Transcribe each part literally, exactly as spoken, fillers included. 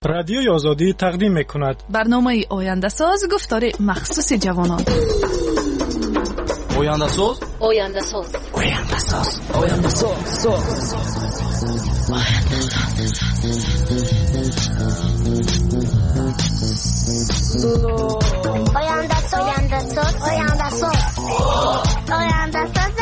رادیوی آزادی تقدیم می‌کند برنامه آینده ساز گفتار مخصوص جوانان. آینده ساز آینده ساز آینده ساز آینده ساز آینده ساز آینده ساز آینده ساز آینده ساز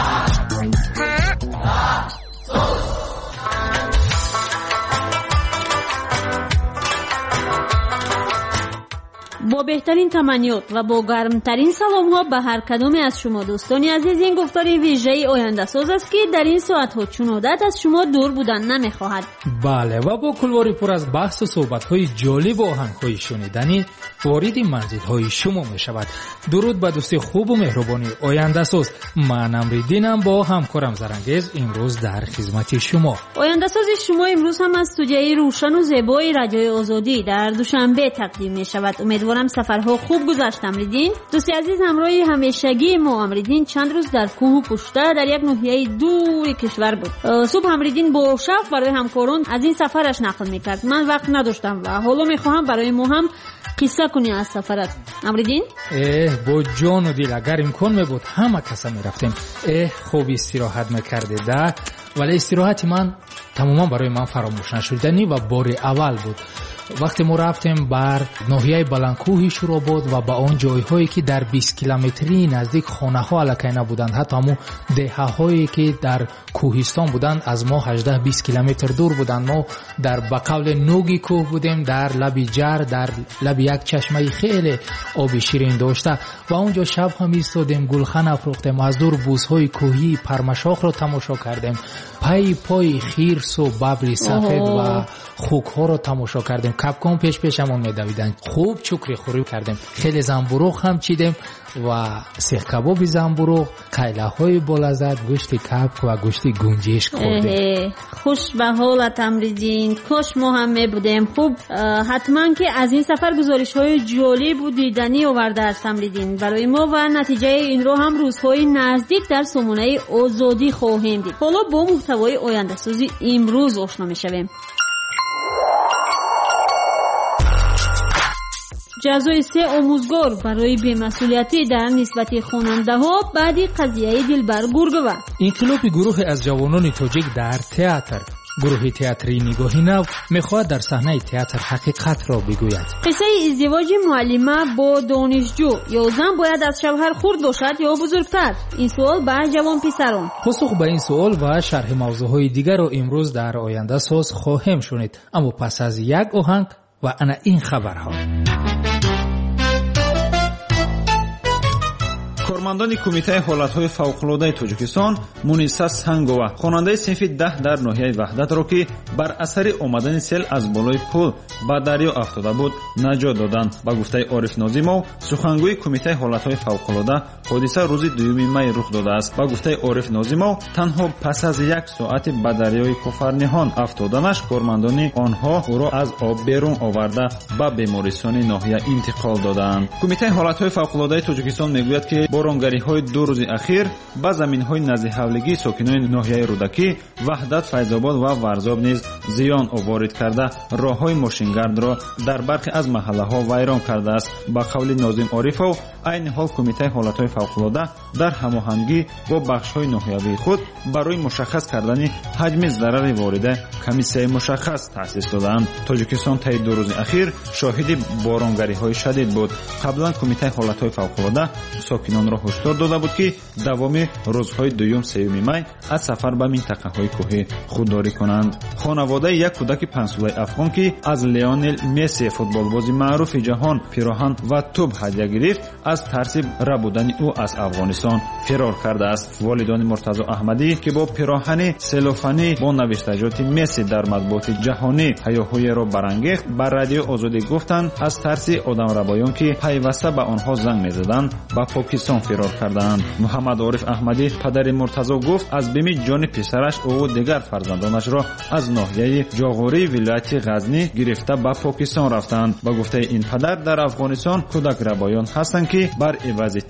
با بهترین تمنیات و با گرمترین سلام ها به هر کدام از شما دوستانی عزیز، این گفتار ویژه آینده ساز است که در این ساعت ها چون عادت از شما دور بودن نمیخواهد. بله، و با کلواری پر از بحث و صحبت های جالب و آهنگ های شنیدنی وارد منزل های شما می شود. درود به دوستی خوب و مهربانی آینده ساز. من امریدینم با همکارم زرنگیز امروز در خدمت شما. آینده ساز شما امروز هم از استودیوی روشن و زیبای رادیوی آزادی در دوشنبه تقدیم می شود. امیدوارم سفرها خوب گذشت. امریدین دوستی عزیز، همراه همیشگی ما امریدین چند روز در کوه و پشته در یک ناحیه دور کشور بود. صبح امریدین با شوق برای همکاران از این سفرش نقل میکرد. من وقت نداشتم و حالا میخواهم برای ما هم قصه کنی از سفرت. امریدین اه با جان و دل اگر امکان میبود همه کسا میرفتیم. اه خوب استراحت میکرده ده، ولی استراحت من تماما برای من فراموش نشدنی و بار اول بود. وقتی ما رفتیم بر ناحیه بلندکوه شوراباد و با اون جایهایی که در بیست کیلومتری نزدیک خانه ها الکی نبودند، حتی همون دهه هایی که در کوهستان بودند از ما هجده بیست کیلومتر دور بودند. ما در بقول نوگی کوه بودیم، در لب جر، در لب یک چشمه خیلی آب شیرین داشته و اونجا شب هم ایستادیم، گلخن افروختیم، از دور بوزهای کوهی پرمشاخ را تماشا کردیم، پای پای خیرس و ببر سفید و خوک ها را تماشا کردیم. کپکان پیش پیشمون میدویدن. خوب چکری خوری کردیم، خیلی زنبوروغ هم چیدیم و سیخ کباب زنبوروغ، قیله های بلذت، گوشت کپک و گوشت گنجشک خوردیم. خوش به حالت امریدین، کاش ما هم می بودیم. خوب حتما که از این سفر گزارش های جالب و دیدنی آورده است امریدین برای ما و نتیجه این رو هم روزهای نزدیک در سامانه آزادی خواهیم دید. حالا با محتوای آینده سازی امروز آشنا میشویم. جزای سه آموزگار برای بی‌مسئولیتی در نسبت خواننده ها بعد قضیه دلبر گرگوه. انقلاب گروه از جوانان تاجیک در تئاتر، گروه تئاتری نگاهی نو میخواهد در صحنه تئاتر حقیقت را بگوید. قصه ازدواج معلمه با دانشجو، یا زن باید از شوهر خرد باشد یا بزرگتر؟ این سوال به جوان پسران. پاسخ به این سوال و شرح موضوعهای دیگر را امروز در آینده ساز خواهیم شنید، اما پس از یک آهنگ و انا این خبرها. کارمندان کمیته حالتهای فوق‌العاده تاجیکستان مونیسا سنگووا، خواننده صنف ده در ناحیه وحدت را که بر اثر آمدن سیل از بالای پل به دریا افتاده بود نجات دادند. با گفته عارف ناظیمov، سخنگوی کمیته حالتهای فوق‌العاده، حادثه روز دوم می رخ داده است. با گفته عارف ناظیمov، تنها پس از یک ساعت به دریای کوفرنیهان افتادنش کارمندان آنها او را از آب بیرون آورده به بیمارستان ناحیه انتقال دادند. کمیته حالتهای فوق‌العاده تاجیکستان میگوید که بارانگری‌های دو روز اخیر به زمین‌های نزد حولگی ساکنان ناحیه رودکی، وحدت، فیض‌آباد و ورزاب نیز زیان آورد کرده راه‌های ماشینگرد را در برخی از محله‌ها ویران کرده است. با قول ناظم عارفov، عین حال کمیته حالت‌های فوق‌العاده در هماهنگی با بخش‌های ناحیوی خود برای مشخص کردن حجم ضرر وارده کمیسیه مشخص تأسیس دادند. تاجیکستان طی دو روز اخیر شاهد بارانگری‌های شدید بود. قبلا کمیته حالت‌های فوق‌العاده ساکنان را هشدار داده بود که دوامی روزهای دوم سوم می از سفر به منطقه‌های کوهی خودداری کنند. خانواده یک کودک پنج ساله افغان که از لیونل مسی فوتبالباز معروف جهان پیراهن و توپ هدیه گرفت، از ترس ربودن او از افغانستان فرار کرده است. والدان مرتضی احمدی که با پیراهن سلوفانی با نوشتجات مسی در مطبوعات جهانی هیاهوی را برانگیخت، بر رادیو آزادی گفتند از ترس آدمربایان که پیوسته به آنها زنگ می‌زدند به پاکستان فرار کردند. محمد عارف احمدی پدر مرتضی گفت از بیم جان پسرش او و دیگر فرزندانش را از ناحیه جاغوری ولایت غزنی گرفته به پاکستان رفتند. با گفته این پدر در افغانستان کودک ربایان هستند که بر عوض طفل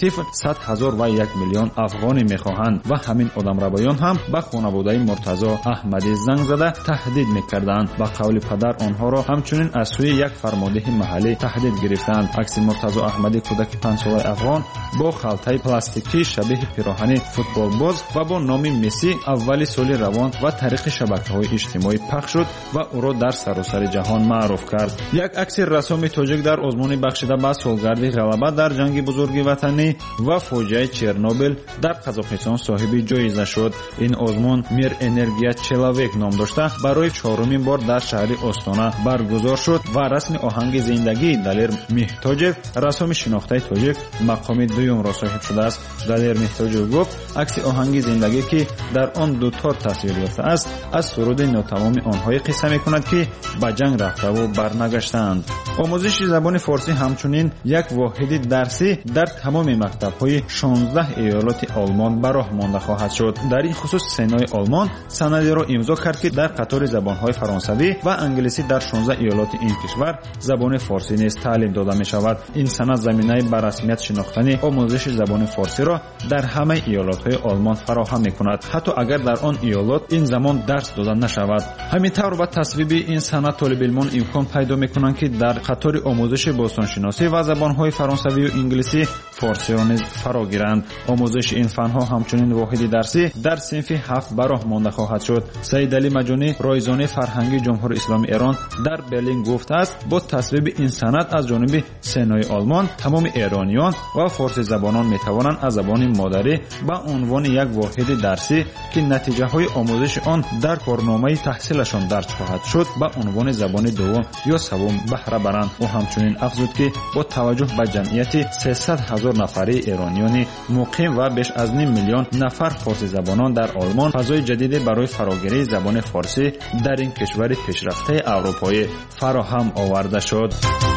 صد هزار و یک میلیون افغانی میخواهند و همین آدمروایان هم به خانواده مرتضی احمدی زنگ زده تهدید میکردند. به قول پدر آنها را همچنین از سوی یک فرمانده محلی تهدید گرفتند. عکس مرتضی احمدی کودک پنج ساله افغان با خلطه پلاستیکی شبیه پیراهن فوتبال باز و با نام مسی اولی سال روان و طریق شبکه‌های اجتماعی پخش شد و او را در سراسر جهان معروف کرد. یک عکس رسام تاجیک در آزمون بخشیده به سالگرد غلبه در جنگ بزرگ وطنی و فاجعه چرنوبیل در قزاقستان صاحب جایزه شد. این آزمون میر انرژیا چلاویک نام داشته برای چهارمین بار در شهر استانا برگزار شد و رسم آهنگ زندگی دلیر مهتاجев رسام شناخته تاجیک مقام دوم را صاحب شده است. دلیر مهتاجев گفت عکس آهنگ زندگی که در آن دو تار تصویر گرفته است از سرود ناتمام آنهای قصه میکند که به جنگ رفته و برنگشتند. آموزش زبان فارسی همچنین یک واحد درسی در تمام مکتب‌های شانزده ایالات آلمان به راه مانده خواهد شد. در این خصوص سنای آلمان سندی را امضا کرد که در قطار زبان‌های فرانسوی و انگلیسی در شانزده ایالات این کشور زبان فارسی نیز تعلیم داده می‌شود. این سند زمینه به رسمیت شناختن آموزش زبان فارسی را در همه ایالات‌های آلمان فراهم می‌کند، حتی اگر در آن ایالات این زمان درس داده نشود. همینطور با تصویب این سند طالب علمان امکان پیدا می‌کنند که در قطار آموزش باستانشناسی و زبان‌های فرانسوی و انگلیسی فارسی را نیز فرا گیرند. آموزش این فن‌ها همچنین واحد درسی در صنف هفت به راه مانده خواهد شد. سید علی مجانی رایزان فرهنگی جمهوری اسلامی ایران در برلین گفته است با تصویب این سند از جانب سنای آلمان تمام ایرانیان و فارسی زبانان می‌توانند از زبان مادری به عنوان یک واحد درسی که نتیجه‌های آموزش آن در کارنامه تحصیلشان درج خواهد شد به عنوان زبان دوم یا سوم بهره برند. و همچنین افزود که با توجه به جمعیت سیصد هزار نفری ایرانیان مقیم و بیش از نیم میلیون نفر فارسی زبانان در آلمان فضای جدید برای فراگیری زبان فارسی در این کشور پیشرفته اروپایی فراهم آورده شد.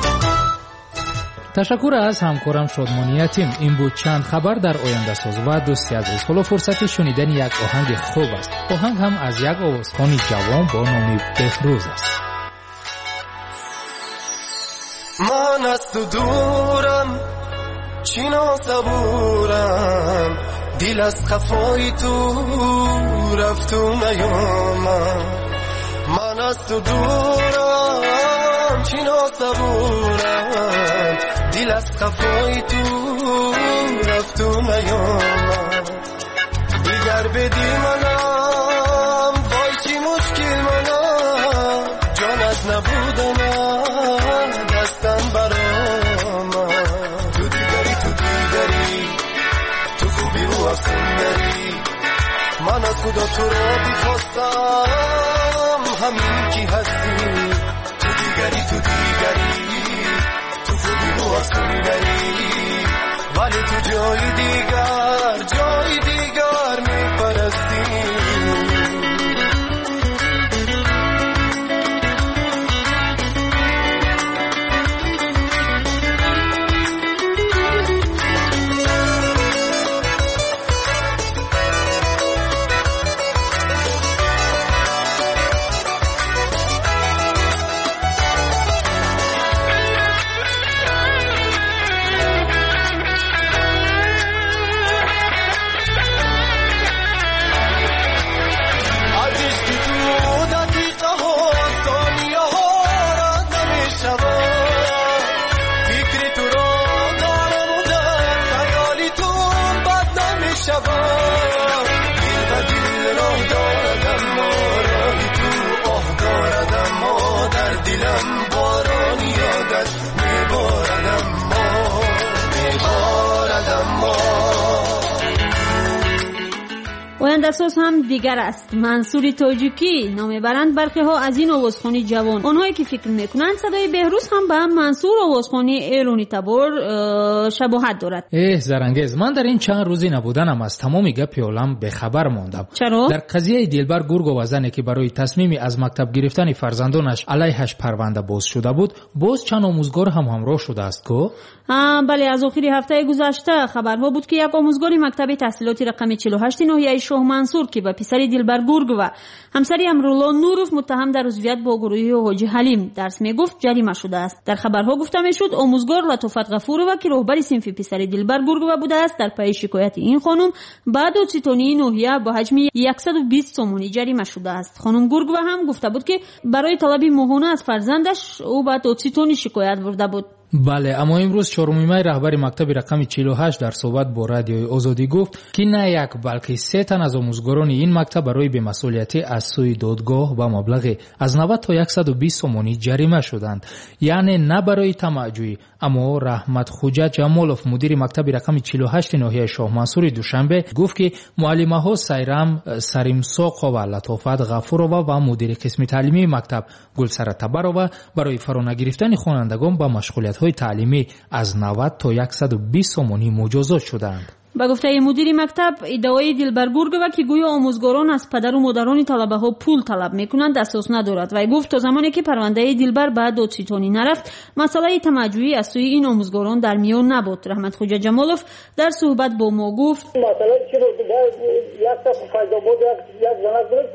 تشکر از همکارم شادمانی یتیم. این بود چند خبر در آینده ساز و دوستی عزیز. حالا فرصت شنیدن یک آهنگ خوب است. آهنگ هم از یک آوازخوان جوان با نام بهروز است. من از تو دورم چینا صبورم دل از خفای تو رفت و نیامم. من از تو دورم چینا صبورم دل از خفای تو رفت و نیامم. دیگر بدی منم وای چی مشکل منم جان از نبودنم دستم برام. تو دیگری تو دیگری تو خوبی و افسون داری من از خدا تو را بیخواستم همین کی هستی. تو دیگری تو دیگری تو خوبی و افسون داری ولی تو جای دیگر جای دیگر میپرستی. آینده‌ساز هم دیگر است. منصور تاجیکی نام برند برخی ها از این آوازخوانی جوان. آنهایی که فکر میکنند صدای بهروز هم به منصور آوازخوانی ایرانی تبار شباهت دارد. اه زرنگیز، من در این چند روزی نبودنم از تمام گپ عالم به خبر ماندم. چرا؟ در قضیه دلبر گرگ و زنی که برای تصمیمی از مکتب گرفتن فرزندانش علیهش پرونده باز شده بود، باز چند آموزگار هم همراه شده است کو؟ بله، از آخر هفته گذشته خبرها بود که یک آموزگار مکتب تحصیلات رقم چهل و هشت ناحیه شاه منصور که به پسر دلبر گرگ و همسری امرالله نوروف متهم در عضویت با گروه حاجی حلیم درس میگفت جریمه شده است. در خبرها گفته میشد آموزگار لطافت غفورова که رهبر صنف پسر دلبر گرگ بوده است در پی شکایت این خانم بعد دادستانی ناحیه با حجم صد و بیست سومانی جریمه شده است. خانم گرگova هم گفته بود که برای طلب ماهانه از فرزندش او به دادستانی شکایت برده بود. بله، اما امروز چهارمین مای رهبر مکتب رقم چهل و هشت در صحبت با رادیوی آزادی گفت که نه یک بلکه سه تن از آموزگاران این مکتب برای بی‌مسئولیتی از سوی دادگاه با مبلغ از نود تا صد و بیست سومانی جریمه شدند. یعنی نه برای طمع‌جویی. اما رحمت خوجا جمالوف مدیر مکتب رقم چهل و هشت ناحیه شاه منصور دوشنبه گفت که معلمه ها سیرام سریمساقова و لطافت غفورova و مدیر قسم تعلیمی مکتب گلسره تبرova برای فرا نگرفتن خوانندگان با مشغولیت های تعلیمی از نود تا صد و بیست سومانی مجازات شدند. با گفته مدیر مکتب ادعای دلبر گرگova که گویا آموزگاران از پدر و مادران طلبه ها پول طلب میکنند اساس ندارد و گفت تا زمانی که پرونده دلبر به دادستانی نرفت مسئله طمع‌جویی از سوی این آموزگاران در میان نبود. رحمت خوجا جمالوف در صحبت با ما گفت مسئله چی بود؟ یک تا فایده بود، یک زنک بود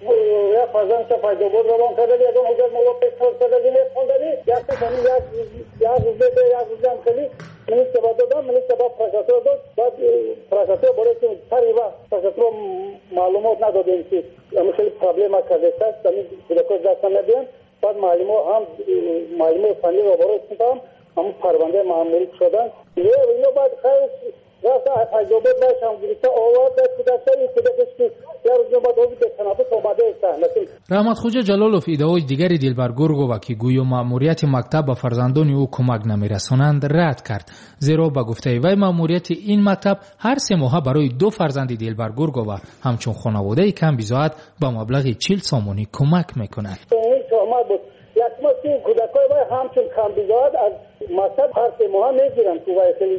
یا فرزند چه فایده بود روان کرده یک اون حجت مولا پیشتر کرده نیست خوندنی یک تا کنی یک روزه به یک روزه هم کنی منی سبا دادم منی سبا پرشاتور داد بعد پرشاتور برای که سری و پرشاتور معلومات ندادیم که همه خیلی پرابلم کرده است همین کودکاش دستم ندیم بعد معلومات هم معلومات فنی رو برای کنم هم پرونده معمولی شدن یا بعد خیلی راست فایده باش هم گریسته آورد در کودکایی کودکش که یا روز بعد اوی به تنافس آمده است. رحمت خوجا جلالوف ادعای دیگری دلبر گرگova که گویا مأموریت مکتب به فرزندان او کمک نمیرسانند رد کرد. زیرا به گفته وی مأموریت این مکتب هر سه ماه برای دو فرزند دلبر گرگova همچون خانواده کم بیزاعت با مبلغ چهل سومانی کمک میکند. این شما بود یک ماه که کودکای وی همچون کم بیزاعت از مکتب هر سه ماه میگیرن تو وی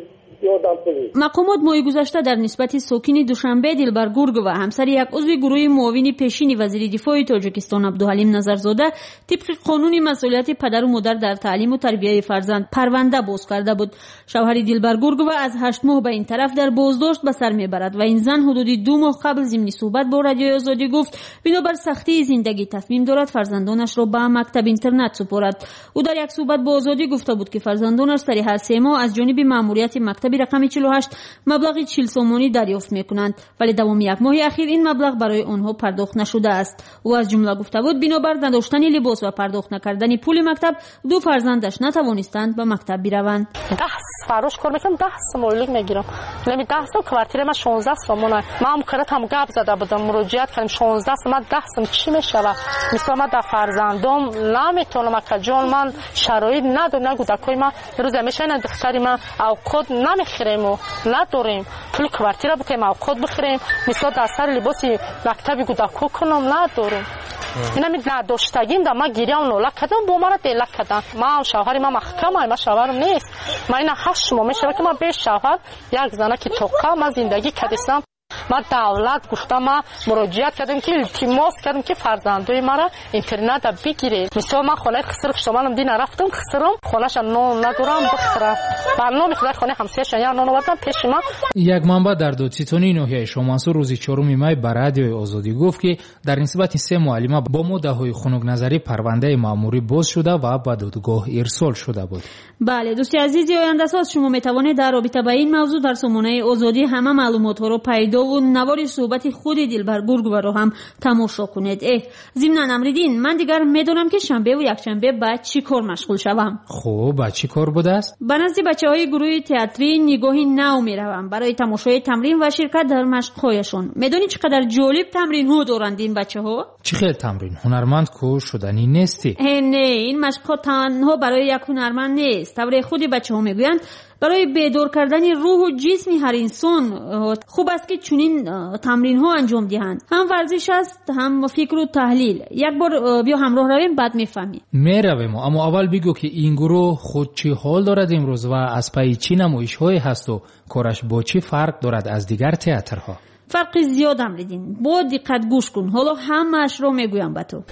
مقامات ماه گذشته در نسبت ساکن دوشنبه دلبر گرگova همسر یک عضو گروه معاون پیشین وزیر دفاع تاجیکستان عبدالحلیم نظرزاده طبق قانون مسئولیت پدر و مادر در تعلیم و تربیت فرزند پرونده باز کرده بود. شوهر دلبر گرگova از هشت ماه به این طرف در بازداشت به سر میبرد و این زن حدود دو ماه قبل ضمن صحبت با رادیوی آزادی گفت بنابر سختی زندگی تصمیم دارد فرزندانش را به مکتب اینترنت سپارد. او در یک صحبت با آزادی گفته بود که فرزندانش سری هر سه ماه از جانب مأموریت مکتب رقم چهل و هشت مبلغ چهل سومانی دریافت میکنند ولی دوام یک ماه اخیر این مبلغ برای آنها پرداخت نشده است. او از جمله گفته بود بنابر نداشتن لباس و پرداخت نکردن پول مکتب دو فرزندش نتوانستند به مکتب بروند. ده فروش کار میکنم ده سمولیک میگیرم نمی ده سم کوارتیر ما شانزده سومونه ما هم کرد هم گپ زده بودم مراجعت کردم شانزده سم ده سم چی میشه مثلا ما در فرزندم نمیتونم که جون من شرایط ندارم نگودکای ما روز میشه نه دختری ما او خود نمیخریم و نداریم پول کوارتیر بکنیم او خود بخریم مثلا در سر لباس مکتبی گودکو کنم نداریم اینا می نداشتگیم در ما گیریم نولا کردم با ما را دیلک کردن ما شوهری ما محکمه ما شوهرم نیست ما اینا هشت ماه میشه که ما به شوهر یک زنه که توقع ما زندگی کردیم ما دولت گفتم ما مراجعت کردیم که التماس کردیم که فرزندای مرا اینترنت بگیرید مثلا من خانه خسر شمالم دین رفتم خسرم خونه‌ش نون ندارم بخرم برنامه خدای خانه همسایه‌ش یا نون آوردم پیش ما. یک منبع در دادستانی ناحیه شاه منصور روز چهارم مای بر رادیوی آزادی گفت که در نسبت سه معلمه با مدعای خنک نظری پرونده مأموری باز شده و به دادگاه ارسال شده بود. بله دوستی عزیزی آینده ساز شما میتوانید در رابطه با این موضوع در سامانه آزادی همه معلومات ها رو پیدا و نوار صحبت خود دلبر گرگova رو هم تماشا کنید. اه ضمن امریدین من دیگر میدونم که شنبه و یکشنبه بعد چی کار مشغول شوم. خب بعد چی کار بوده است؟ به نزد بچهای گروه تئاتری نگاهی نو میروم برای تماشای تمرین و شرکت در مشق‌هایشان. میدونی چقدر جالب تمرین ها دارند این بچه‌ها؟ چه خیلی تمرین هنرمند کو شدنی نیستی؟ نه این مشق‌ها تنها برای یک هنرمند نیست. طور خود بچه‌ها میگویند برای بیدار کردن روح و جسم هر انسان خوب است که چنین تمرین ها انجام دهند. هم ورزش است هم فکر و تحلیل. یک بار بیا همراه رویم بعد میفهمی. میرویم اما اول بگو که این گروه خود چی حال دارد امروز و از پای چی نمایش های هست و کارش با چی فرق دارد از دیگر تئاترها؟ فرق زیاد امریدین. با دقت گوش کن حالا همه‌اش رو میگویم به تو.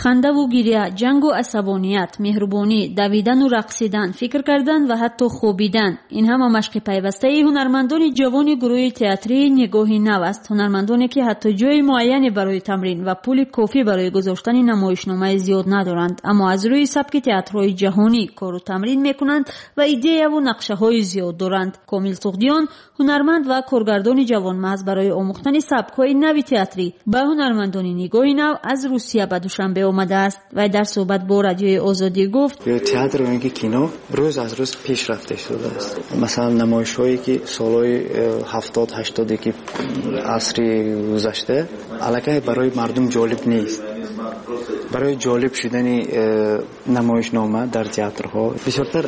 خنده و گریه، جنگ و عصبانیت، مهربانی، دویدن و رقصیدن، فکر کردن و حتی خوابیدن، این همه مشق پیوسته هنرمندان جوان گروه تئاتری نگاهی نو است. هنرمندانی که حتی جای معینی برای تمرین و پول کافی برای گذاشتن نمایشنامه زیاد ندارند، اما از روی سبک تئاترهای جهانی کار و تمرین میکنند و ایده و نقشه های زیاد دارند. کامل سغدیان هنرمند و کارگردان جوانمرد برای آموختن سبک‌های نوی تئاتری به هنرمندان نگاهی نو از روسیه به دوشنبه آمده است و در صحبت با رادیوی آزادی گفت تئاتر و اینکه کینو روز از روز پیشرفته شده است. مثلا نمایش‌هایی که سالهای هفتاد هشتاد که عصر گذشته الکی برای مردم جالب نیست. برای جالب شدن نمایشنامه در تئاترها بسیارتر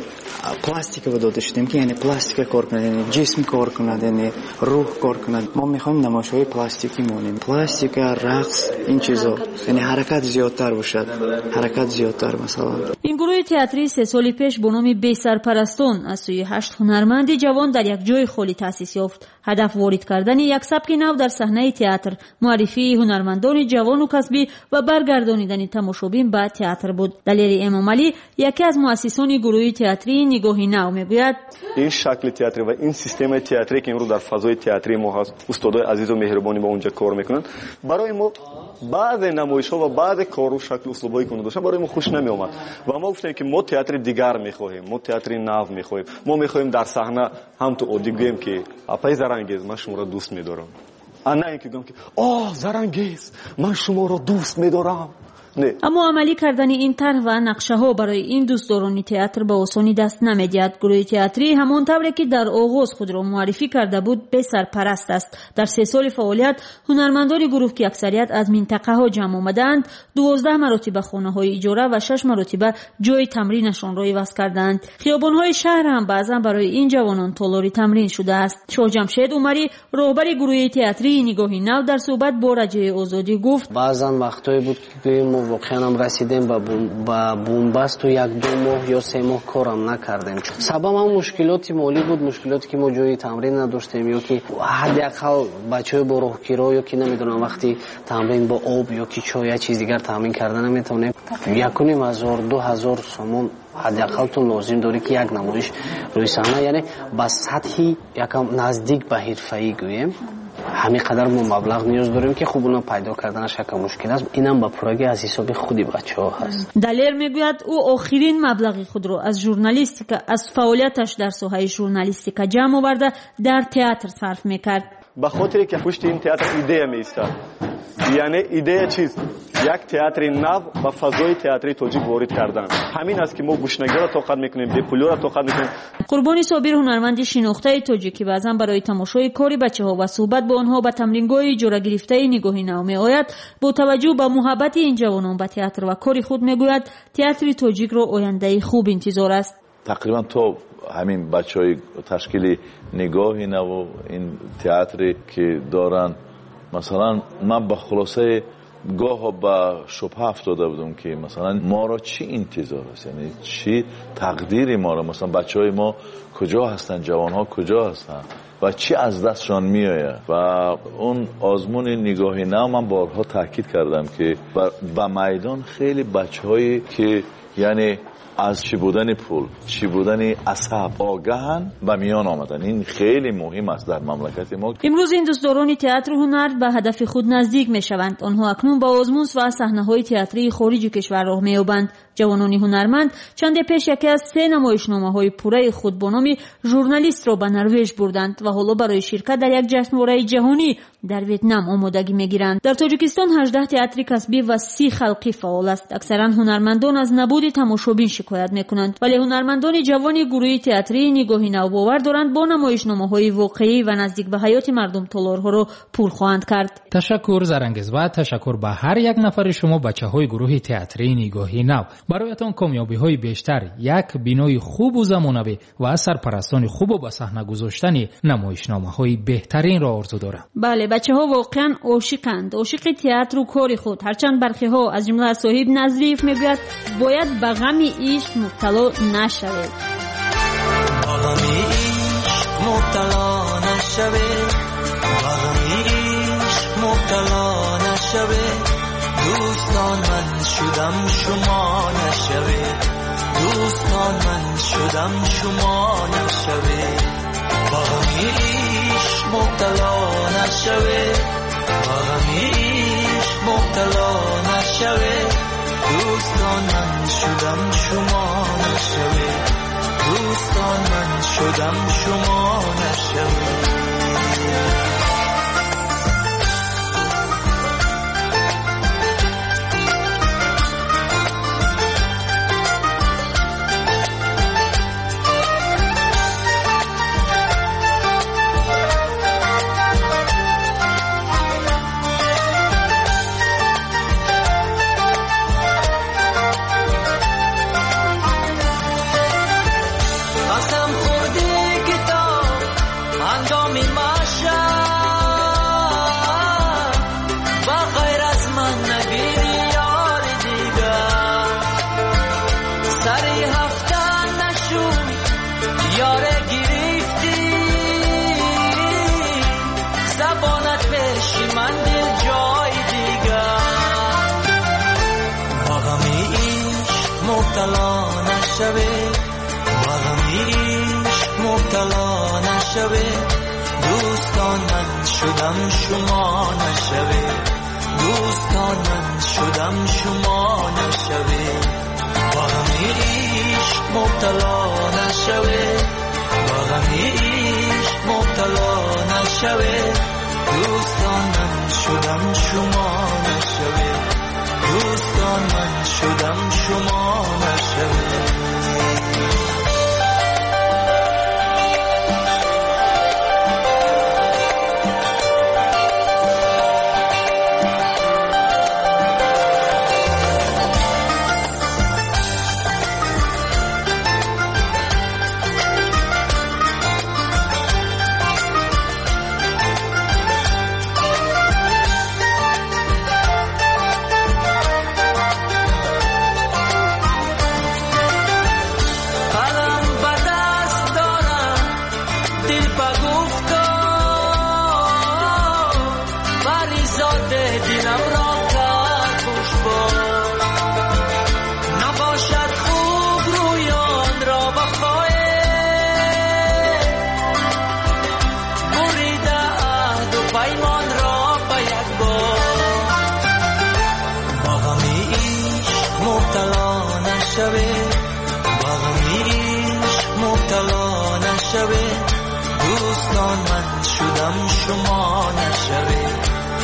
پلاستیک رو داده شدیم که یعنی پلاستیک کار کنند، جسم کار کنند، روح کار کنند. ما میخوایم نمایش‌های پلاستیکی مونیم، پلاستیک، رقص، این چیزا، یعنی حرکت زیادتر باشد، حرکت زیادتر. مثلا این گروه تئاتری سه سال پیش با نام بی سرپرستان از سوی هشت هنرمند جوان در یک جای خالی تأسیس یافت. هدف وارد کردن یک سبک نو در صحنه تئاتر، معرفی هنرمندان جوان و کسبی و برگردانیدن تماشابین به تئاتر بود. دلیری امام علی یکی از مؤسسان گروه تئاتری نگاهی نو میگوید این شکل تئاتری و این سیستم تئاتری که امروز در فضای تئاتری ما هست، استادای عزیز و مهربانی با اونجا کار میکنند، برای ما بعض نمایش‌ها و بعض کار و شکل اسلوبایی که داشتن برای ما خوش نمی اومد و ما گفتیم که ما تئاتر دیگر میخواهیم، ما تئاتر نو میخواهیم، ما میخواهیم در صحنه هم تو عادی بگیم که اپای زرنگیز من شما را دوست میدارم، نه اینکه بگم که آه زرنگیز من شما را دوست میدارم. نه. اما عملی کردن این طرح و نقشه ها برای این دوستداران تئاتر به آسانی دست نمیدهد. گروه تئاتری همان طوری که در آغاز خود را معرفی کرده بود به سرپرست است. در سه سال فعالیت هنرمندان گروه که اکثریت از منطقه ها جمع آمدند، دوازده مرتبه خانه های اجاره و شش مرتبه جای تمرینشان را عوض کردند. خیابان های شهر هم بعضا برای این جوانان تالاری تمرین شده است. شاه جمشید عمری رهبر گروه تئاتری نگاهی نو در صحبت با رادیوی آزادی گفت بعضا وقتایی بود که واقعا هم رسیدیم به بنبست و یک دو ماه یا سه ماه کارم نکردیم. سبب هم مشکلات مالی بود، مشکلاتی که ما جای تمرین نداشتیم یا که حداقل بچه‌ها با راهگیرا یا که نمیدونم وقتی تمرین با آب یا که چای یا چیز دیگر تمرین کردن نمیتونیم. یک و نیم هزار دو هزار سومون حداقل تو لازم داری که یک نمایش روی صحنه، یعنی با سطحی یکم نزدیک به حرفه‌ای گوییم همین قدر ما مبلغ نیاز داریم که خوب اونو پیدا کردنش یک مشکل است. اینم با پروژه از حساب خودی بچه‌ها هست. دلیر میگوید او آخرین مبلغ خود را از ژورنالیستیک از فعالیتش در ساحه ژورنالیستیک جمع آورده در تئاتر صرف میکرد. به خاطر که پشت این تئاتر ایده میایستاد، یعنی ایده چیز یک تئاتر نو و فضای تئاتری تاجیک وارد کردن. همین است که ما گوشنگی را طاقت میکنیم، دپولو را طاقت میکنیم. قربانی صابر هنرمند شناخته تاجیکی بعضا برای تماشای کاری بچه‌ها و صحبت با آنها به تمرینگاه اجاره گرفته نگاهی نو میآید. با توجه به محبت این جوانان به تئاتر و کاری خود میگوید تئاتر تاجیک را آینده خوب انتظار است. تقریبا تو همین بچهای تشکیل نگاهی نو این تئاتری که دارن، مثلا من به خلاصه گاه با شبه افتاده بودم که مثلا ما را چی انتظار است، یعنی چی تقدیر ما را، مثلا بچه های ما کجا هستن، جوان ها کجا هستن و چی از دستشان میآید. و اون آزمون نگاهی نو من بارها تاکید کردم که به میدان خیلی بچه هایی که یعنی از چی بودن پول، چی بودن عصب آگاهن و میان آمدن. این خیلی مهم است در مملکت ما. امروز این دوستداران تئاتر و هنر به هدف خود نزدیک می شوند. آنها اکنون با آزمون و صحنه‌های تئاتری خارج کشور راه می‌یابند. جوانان هنرمند چند پیش یکی از سه نمایشنامه‌های پوره خود با نام ژورنالیست را به نروژ بردند و حالا برای شرکت در یک جشنواره جهانی در ویتنام آمادگی می‌گیرند. در تاجیکستان هجده تئاتر کسبی و سی خلقی فعال است. اکثرا هنرمندان از نبود تماشابین شکایت می‌کنند، ولی هنرمندان جوان گروه تئاتری نگاهی نو باور دارند با نمایشنامه‌های واقعی و نزدیک به حیات مردم تالارها را پر خواهند کرد. تشکر زرنگز و تشکر به هر یک نفر شما بچه‌های گروه تئاتری نگاهی نو. برایتان کامیابی‌های بیشتر، یک بینای خوب و زمانه‌ای و سرپرستان خوب و به صحنه گذاشتن نمایشنامه‌های بهترین را آرزو دارم. بله، بچه‌ها واقعا عاشقند، عاشق تئاتر و کار خود. هرچند برخی‌ها از جمله صاحب نظریف میگوید باید به غم عشق مبتلا نشوید. با غم عشق مبتلا نشوید، با غم عشق مبتلا نشوید. دوستان من شدم شما نشوید دوستان من شدم شما نشوید با غمی عشق مبتلا نشوید با غمی عشق مبتلا نشوید دوستان من شدم شما نشوید دوستان من شدم شما نشوید دوستان من شدم شما نشوید دوستان من شدم شما نشوید با غمی عشق مبتلا نشوید با غمی عشق مبتلا نشوید دوستان من شدم شما نشوید دوستان من شدم شما نشوید دوستان من شدم شما نشوید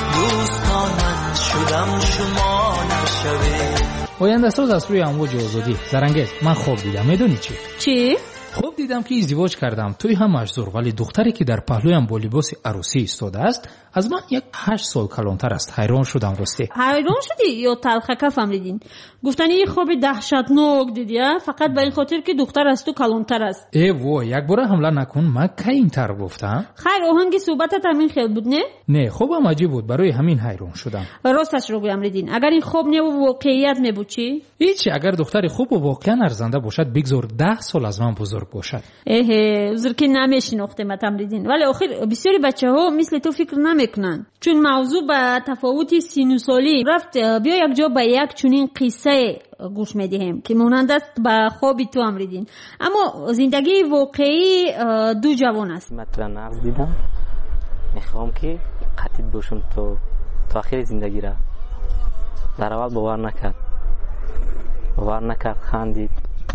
دوستان من شدم شما نشوید آینده ساز از روی امواج آزادی. زرنگز من خواب دیدم. میدونی چی؟ چی؟ خواب دیدم که ازدواج کردم توی هم مجزور، ولی دختری که در پهلویم با لباس عروسی ایستاده است از من یک هشت سال کلانتر است. حیران شدم. راستی حیران شدی یا تلخکه فهمیدین؟ گفتن یه خواب دهشتناک دیدی فقط به این خاطر که دختر از تو کلانتر است. ای وای یک بار حمله نکن. من کی اینطور گفتم؟ خیر آهنگ صحبتت همین خیلی بود نه؟ نه خوبم عجیب بود، برای همین حیران شدم. راستش رو بگم ریدین اگر این خواب نه و واقعیت می بود چی؟ هیچ. اگر دختر خوب و واقعا ارزنده باشد بگذار ده سال از من بزرگ باشد. اه عذر که نمیشناختم تمریدین، ولی آخر بسیاری بچه‌ها مثل تو فکر نمیکنن چون موضوع به تفاوت سینوسالی رفت. بیا یک جا به یک چنین قصه گوش میدیم که مانند است به خواب تو امریدین، اما زندگی واقعی دو جوان است. مطلع نقض دیدم، میخوام که قطعید باشم تا تا آخر زندگی را. در اول باور نکرد باور نکرد خندید،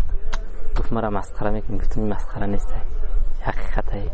گفت مرا مسخره میکنی. گفتم این مسخره نیست، حقیقته.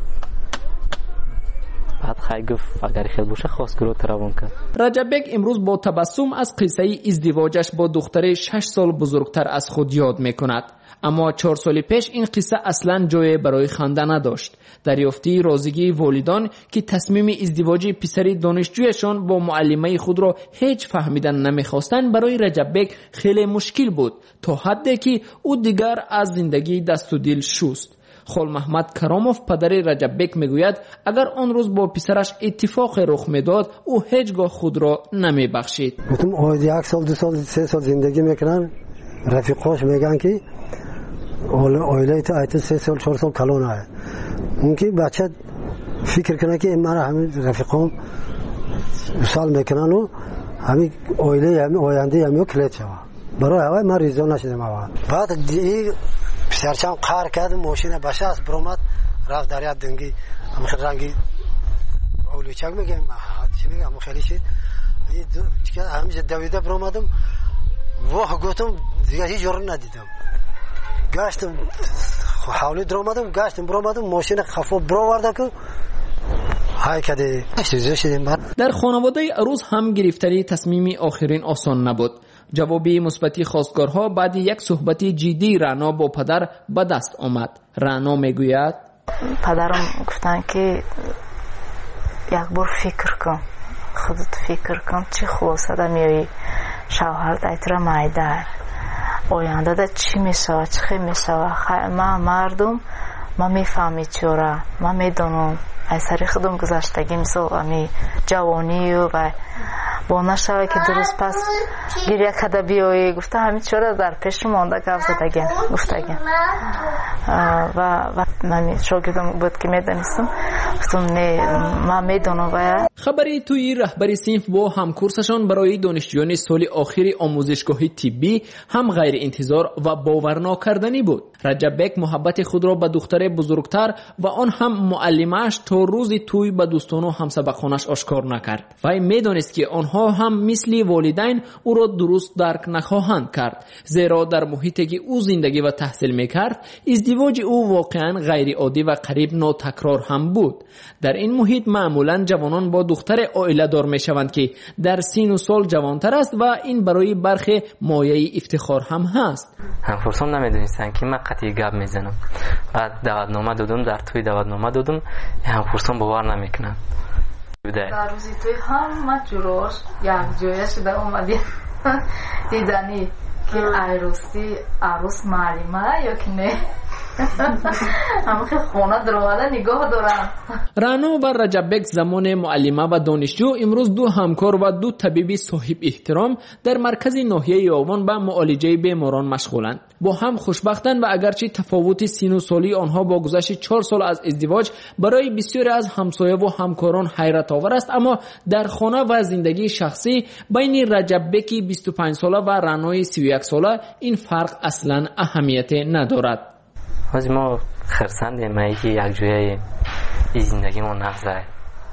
بعد خیلی گفت اگر خیلی باشه خواستگارو تراون کرد. رجب بک امروز با تبسم از قصه ازدواجش با دختر شش سال بزرگتر از خود یاد میکند، اما چهار سال پیش این قصه اصلا جای برای خنده نداشت. دریافتی رازیگی والدان که تصمیم ازدواج پسری دانشجویشان با معلمه خود را هیچ فهمیدن نمیخواستند برای رجب بک خیلی مشکل بود، تا حدی که او دیگر از زندگی دست و دل شست. خال محمد کراموف پدر رجب بک میگوید اگر آن روز با پسرش اتفاق رخ میداد او هیچگاه خود را نمیبخشید. گفتم آید یک سال دو سال سه سال زندگی میکنن، رفیقاش میگن که آیله تا ایت سه سال چهار سال کلانه. اون که بچه فکر کنه که من همین رفیقام سال میکنن و همین اویله همین آینده همین کلیت شود برای هوای من ریزون نشدم اول بعد این پسرچم قهر کرد ماشین باشه از برومد رفت دریا دنگی همین رنگی اولیچک میگم چی میگم خیلی شد دیگه همیشه دویده برومدم واه گفتم دیگه هیچ جور ندیدم گشتم حوالی درومدم گشتم برومدم ماشین خفا برو ورده که های کده در خانواده عروس هم گرفتاری تصمیمی آخرین آسان نبود. جوابی مثبتی خواستگارها بعد یک صحبت جدی رعنا با پدر به دست آمد. رعنا میگوید پدرم گفتن که یک بار فکر کن خودت فکر کن چی خلاصه دا میایی شوهرت ایتره مایده آینده دا چی میشه چی خیلی میشه ما مردم ما میفهمی چورا ما میدونم از سری خودم گذشتگی مثل امی جوانی و با نشوه که درست پس گریه کده بیایی گفته همین چورا در پیش مانده گفت زدگی گفتگی و من شاگردم بود که میدونستم گفتم نه ما میدونم و خبری توی رهبری صنف با همکورسشان برای دانشجویان سال آخری آموزشگاه طبی هم غیر انتظار و باورناکردنی بود. رجب بک محبت خود را به دختر بزرگتر و آن هم معلمش تا روز توی به دوستان و همسبقانش آشکار نکرد. وی میدانست که آنها هم مثل والدین او را درست درک نخواهند کرد، زیرا در محیطی که او زندگی و تحصیل میکرد ازدواج او واقعا غیر عادی و قریب ناتکرار هم بود. در این محیط معمولا جوانان با دختر عائله دار میشوند که در سن و سال جوانتر است و این برای برخی مایه افتخار هم هست. همکورسان نمیدونستن که من قطعی گپ میزنم. بعد دعوتنامه دادم، در توی دعوتنامه دادم، همکورسان باور نمیکنن. در روزی توی همه جوراش یک جایه شده اومدی دیدنی که عروسی عروس معلمه یا که نه همه که خونه دروازه نگاه دارم. رعنا و رجب بک زمان معلمه و دانشجو امروز دو همکار و دو طبیب صاحب احترام در مرکز ناحیه یاوان به معالجه بیماران مشغولند. با هم خوشبختند و اگرچه تفاوت سن و سالی آنها با گذشت چهار سال از ازدواج برای بسیاری از همسایه و همکاران حیرت آور است، اما در خانه و زندگی شخصی بین رجب بک بیست و پنج ساله و رعنای سی و یک ساله این فرق اصلا اهمیت ندارد. از ما خرسندیم ما که یک جویه این زندگی ما نفذه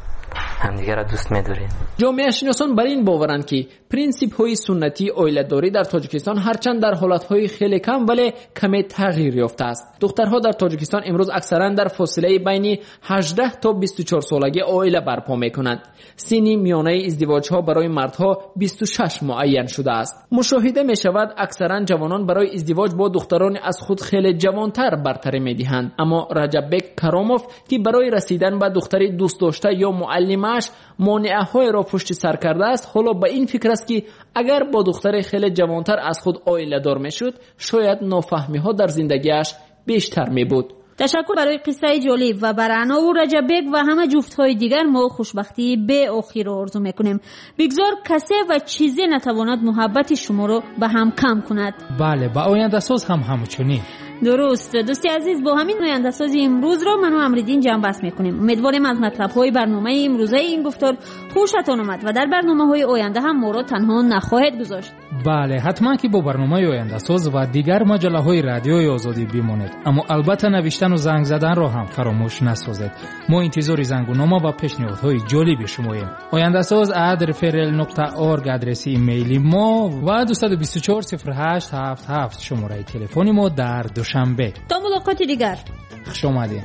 همدیگه را دوست می‌داریم. جامعه شناسان بر این باورند که پرینسیپ های سنتی عائله‌داری در تاجیکستان هرچند در حالت‌های خیلی کم ولی کمی تغییر یافته است. دخترها در تاجیکستان امروز اکثرا در فاصله بین هجده تا بیست و چهار سالگی عائله برپا می‌کنند. سن میانه ازدواج‌ها برای مردها بیست و شش معین شده است. مشاهده می‌شود اکثرا جوانان برای ازدواج با دختران از خود خیلی جوانتر برتری می‌دهند. اما رجب بک کراموف که برای رسیدن به دختری دوست داشته یا معلمش مانعه‌های را پشت سر کرده است، حالا به این فکر است که اگر با دختر خیلی جوانتر از خود عائله دار میشد شاید نافهمی‌ها در زندگیش بیشتر می بود. تشکر برای قصه جالب و بر رعنا و رجب بک و همه جفت‌های دیگر ما خوشبختی به آخر را آرزو میکنیم. بگذار کسی و چیزی نتواند محبت شما را به هم کم کند. بله، با آینده ساز هم همچنین. درست. دوستی عزیز، با همین آینده سازی امروز را من و امریدین جمع بست میکنیم. امیدواریم از مطلب‌های برنامه امروزه این گفتار خوشتان آمد و در برنامه‌های آینده هم ما را تنها نخواهید گذاشت. بله، حتما که با برنامه آینده ساز و دیگر مجله‌های رادیوی آزادی بمانید، اما البته نوشتن و زنگ زدن را هم فراموش نسازید. ما انتظار زنگنامه و پیشنهادهای جالب شماییم. آینده ساز ات رفرل نقطه اورگ آدرس ایمیل ما و دو دو چهار صفر هشت هفت هفت شماره تلفن ما در دوشنبه. تا ملاقات دیگر. خوش آمدید.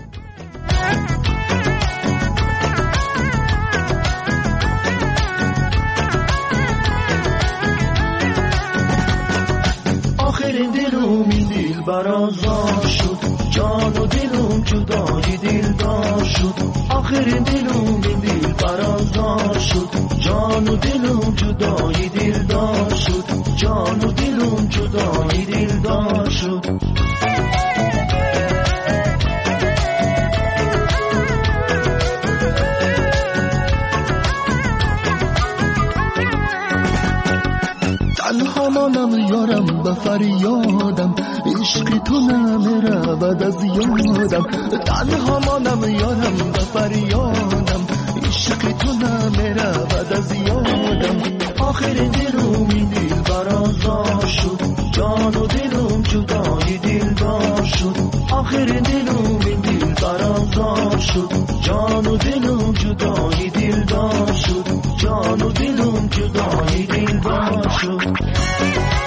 آخرین دلوم این دل برازار شد، جان و دلوم جدای دلدار شد. آخرین دلوم این دل برازار شد، جان و دلوم جدای دلدار شد. جان و دلوم جدای دلدار شد. تنها مانم یارم به فریادم، عشق تو نمیرود از یادم. تنها مانم یارم به فریادم، عشق تو نمیرود از یادم. آخر دلم جدای دلدار شد جان و دلم جدای دلدار شد